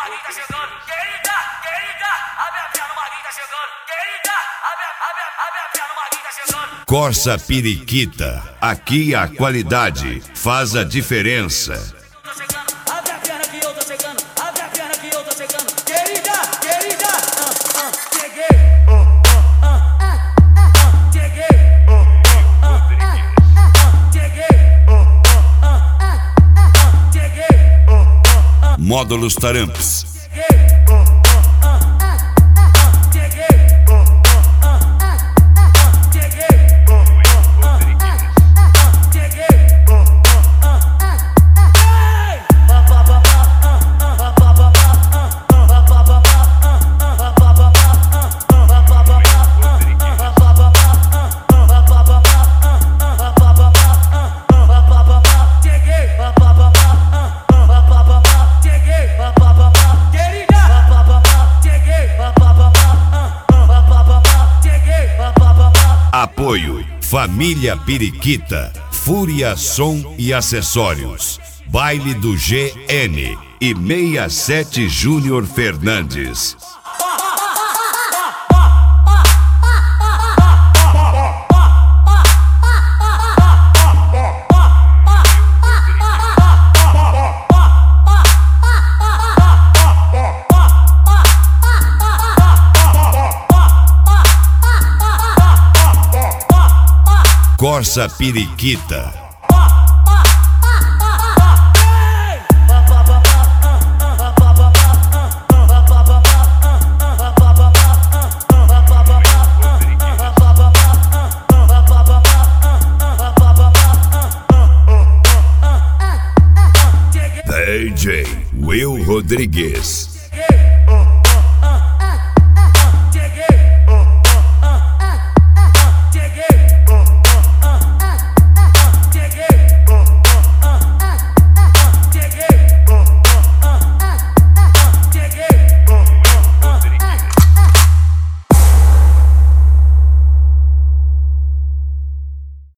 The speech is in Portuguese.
Maguinho tá chegando. Querida, abre a perna, o Maguinho tá chegando. Querida, abre a perna, o Maguinho tá chegando. Corsa Periquita, aqui a qualidade faz a diferença. Tô chegando, abre a perna que eu tô chegando. Abre a perna que eu tô chegando. Querida, cheguei. Módulos Taramps. Apoio Família Periquita, Fúria Som e Acessórios, Baile do GN e 67 Júnior Fernandes. Corsa Periquita. DJ Will Rodrigues.